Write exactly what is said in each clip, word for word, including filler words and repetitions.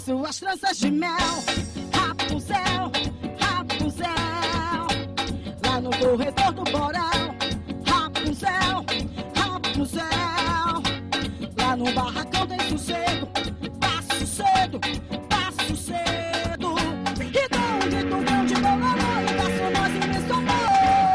suas tranças de mel. Rapunzel, Rapunzel, lá no corredor do porão. Rapunzel, Rapunzel, lá no barracão tem sossego. Passo cedo, passo cedo, e dou um grito bom de bololô e faço mais imenso amor.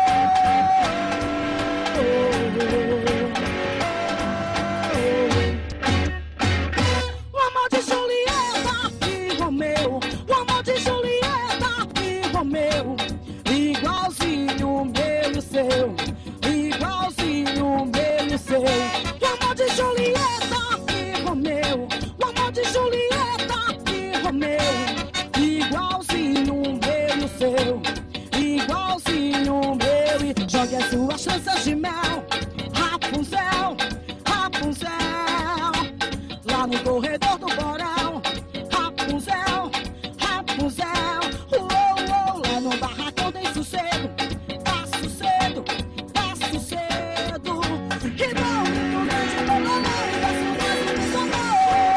O amor de Julieta e Romeu, o amor de Julieta e Romeu, igualzinho o meu e o seu, igualzinho o meu e o seu. O amor de Julieta e Romeu, o amor de Julieta e Romeu, igualzinho o meu e o seu, igualzinho o meu e... Jogue as suas tranças de mel. Rapunzel, Rapunzel, lá no corredor do porão. Rapunzel, Rapunzel, uou, uou, lá no barracão tem sossego. Passo cedo, passo cedo, e não grito grande bololô e faço mais imenso amor.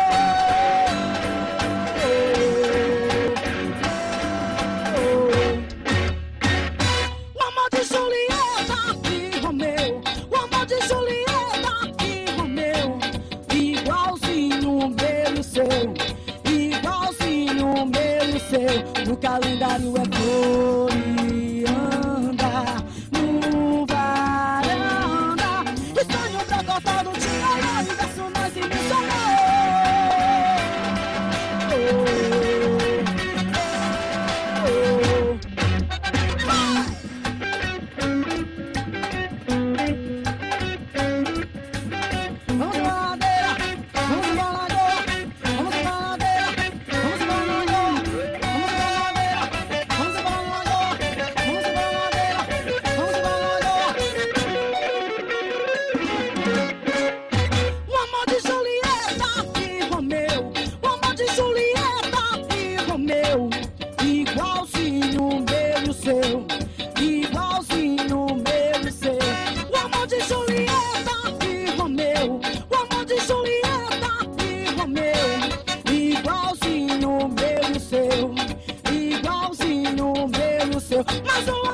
O amor de Julieta e Romeu, o amor de Julieta e Romeu, igualzinho o meu e o seu, igualzinho o meu e o seu. No calendário é Florianda, no varanda, e sonho pra cortar no dia e verso mais imenso amor. Vamos pra ladeira, vamos pra lagoa, vamos pra ladeira, vamos pra lagoa, vamos pra ladeira, vamos pra lagoa, vamos pra ladeira, vamos pra lagoa. O amor de Julieta e Romeu, o amor de Julieta e Romeu, igualzinho o meu e o seu, igualzinho o meu e o seu. O amor de Julieta e Romeu, o amor de Julieta e Romeu, igualzinho o meu e o seu, igualzinho o meu e o seu. Mas o